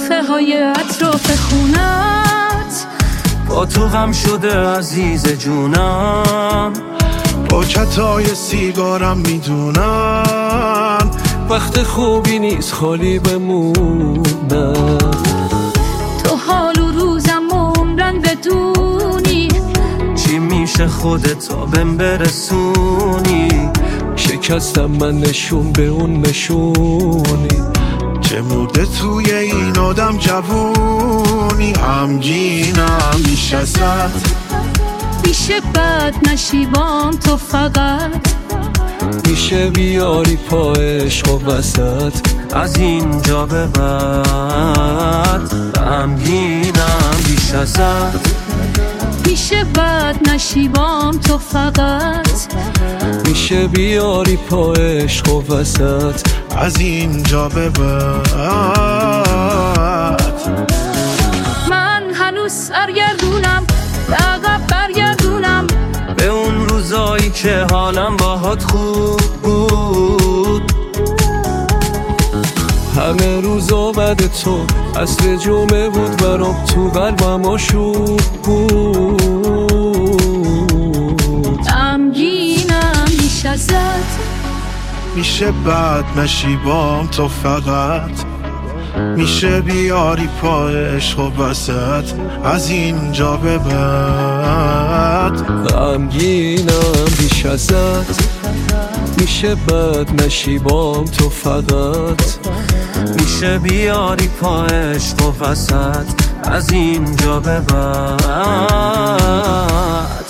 کافه های اطراف خونت، با تو غم شده عزیز جونم، پاکتای سیگارم میدونم وقت خوبی نیست خالی بمونم. تو حال و روزم عمرن بدونی، چی میشه خودت تا بهم برسونی؟ شکستم من نشون به اون نشونی، چه مرده توی این آدم جوونی. غمگینم بیش ازت، میشه بد نشیبام تو فقط، میشه بیاری پا عشق و وسط. از اینجا به بعد غمگینم بیش ازت، میشه بد نشیبام تو فقط، میشه بیاری پا عشق و وسط. از اینجا به بعد من هنوز سرگردونم، عقب برگردونم به اون روزایی که حالم باهات خوب بود. همه روزا بعد تو عصر جمعه بود برام، تو قلبم آشوب بود. غمگینم بیش ازت، میشه بد نشیبام تو فقط، میشه بیاری پا عشق و وسط. از اینجا به بعد غمگینم بیش ازت، میشه بد نشیبام تو فقط، میشه بیاری پا عشق و وسط. از اینجا به بعد